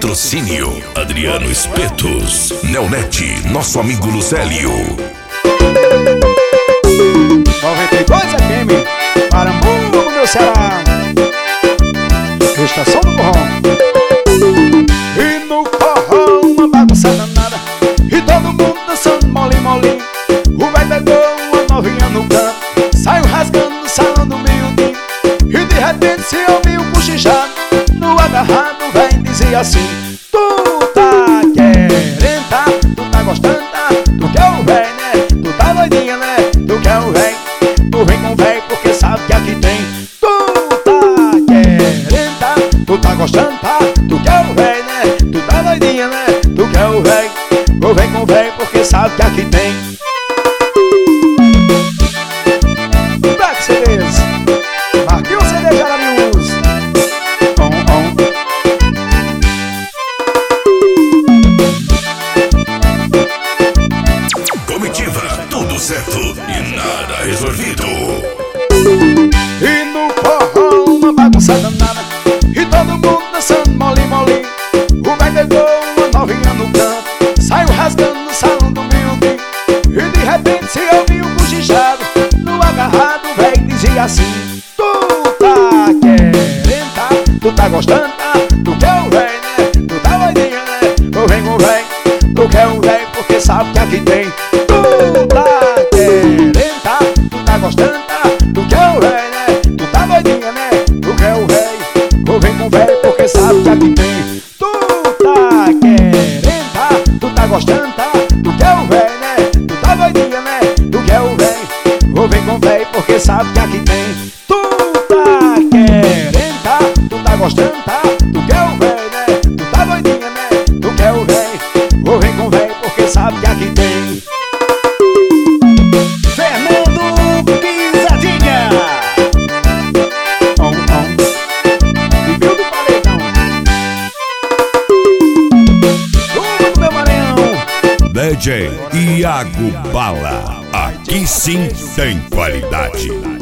Patrocínio Adriano Espetos, Neonete, nosso amigo Lucélio. 92 FM, Parambu, meu Ceará. Estação do Borrão. E no forró uma bagunça danada, e todo mundo dançando mole. O velho pegou uma novinha no canto, saiu rasgando no salão do miudinho. E de repente se ouviu um cochichado no agarrado, o velho dizia assim: tu tá querendo, tá? Tu tá gostando, tá? Tu quer o velho, né? Tu tá doidinha, né? Tu quer o velho? Tu vem com o velho porque sabe que aqui tem. Tu tá querendo, tá? Tu tá gostando, tá? Tu quer o velho, né? Tu tá doidinha, né? Tu quer o velho? Tu vem com o velho porque sabe que aqui tem. Black CDs, Marquinhos CD de Ararius. Comitiva, tudo certo e nada resolvido. E no forró uma bagunça danada, e todo mundo dançando mole. O velho pegou uma novinha no canto, saiu rasgando no salão do miudinho. E de repente se ouviu um cochichado no agarrado, o velho dizia assim: tu tá querendo, tá? Tu tá gostando, tá? Tu quer o velho, né? Tu tá doidinha, né? Tu vem com o velho, tu quer o velho porque sabe que aqui tem. Tu tá querendo, tá? Tu tá gostando, tá? Tu quer o velho, né? Tu tá doidinha, né? Tu quer o velho, tu vem com o velho porque sabe que aqui tem. Tu tá querendo, tá? Tu tá gostando, tá? Tu quer o velho, né? Tu tá doidinha, né? Tu quer o velho, tu vem com o velho porque sabe que aqui tem. Tu tá querendo, tá? Tu tá gostando, tá? Tu quer o velho, né? Tu tá doidinha, né? Tu quer o velho, tu vem com o velho porque sabe que aqui tem. Fernando Pisadinha. Viveu do paredão. Turma do meu Maranhão. DJ Iago Bala, aqui sim tem qualidade.